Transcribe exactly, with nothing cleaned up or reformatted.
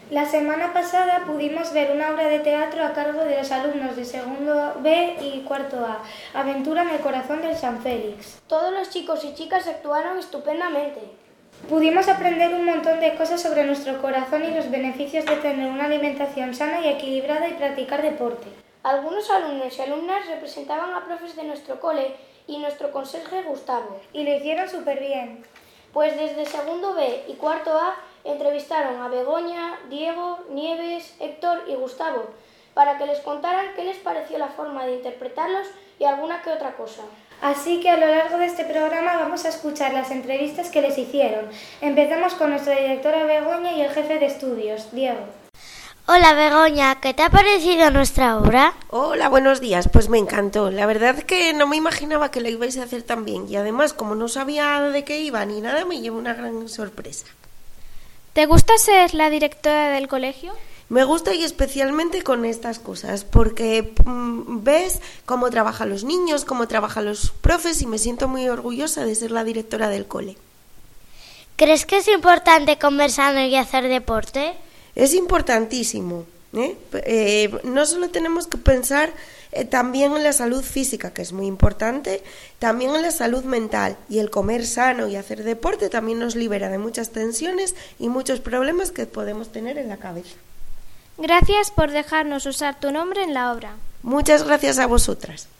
La semana pasada pudimos ver una obra de teatro a cargo de los alumnos de segundo B y cuarto A, Aventura en el corazón del San Félix. Todos los chicos y chicas actuaron estupendamente. Pudimos aprender un montón de cosas sobre nuestro corazón y los beneficios de tener una alimentación sana y equilibrada y practicar deporte. Algunos alumnos y alumnas representaban a profes de nuestro cole y nuestro conserje Gustavo. Y lo hicieron súper bien. Pues desde segundo B y cuarto A entrevistaron a Begoña, Diego, Nieves, Héctor y Gustavo para que les contaran qué les pareció la forma de interpretarlos y alguna que otra cosa. Así que a lo largo de este programa vamos a escuchar las entrevistas que les hicieron. Empezamos con nuestra directora Begoña y el jefe de estudios, Diego. Hola Begoña, ¿qué te ha parecido nuestra obra? Hola, buenos días, pues me encantó. La verdad que no me imaginaba que lo ibais a hacer tan bien y además como no sabía de qué iba ni nada me llevó una gran sorpresa. ¿Te gusta ser la directora del colegio? Me gusta y especialmente con estas cosas porque mmm, ves cómo trabajan los niños, cómo trabajan los profes y me siento muy orgullosa de ser la directora del cole. ¿Crees que es importante comer sano y hacer deporte? Es importantísimo, ¿eh? Eh, no solo tenemos que pensar eh, también en la salud física, que es muy importante, también en la salud mental. Y el comer sano y hacer deporte también nos libera de muchas tensiones y muchos problemas que podemos tener en la cabeza. Gracias por dejarnos usar tu nombre en la obra. Muchas gracias a vosotras.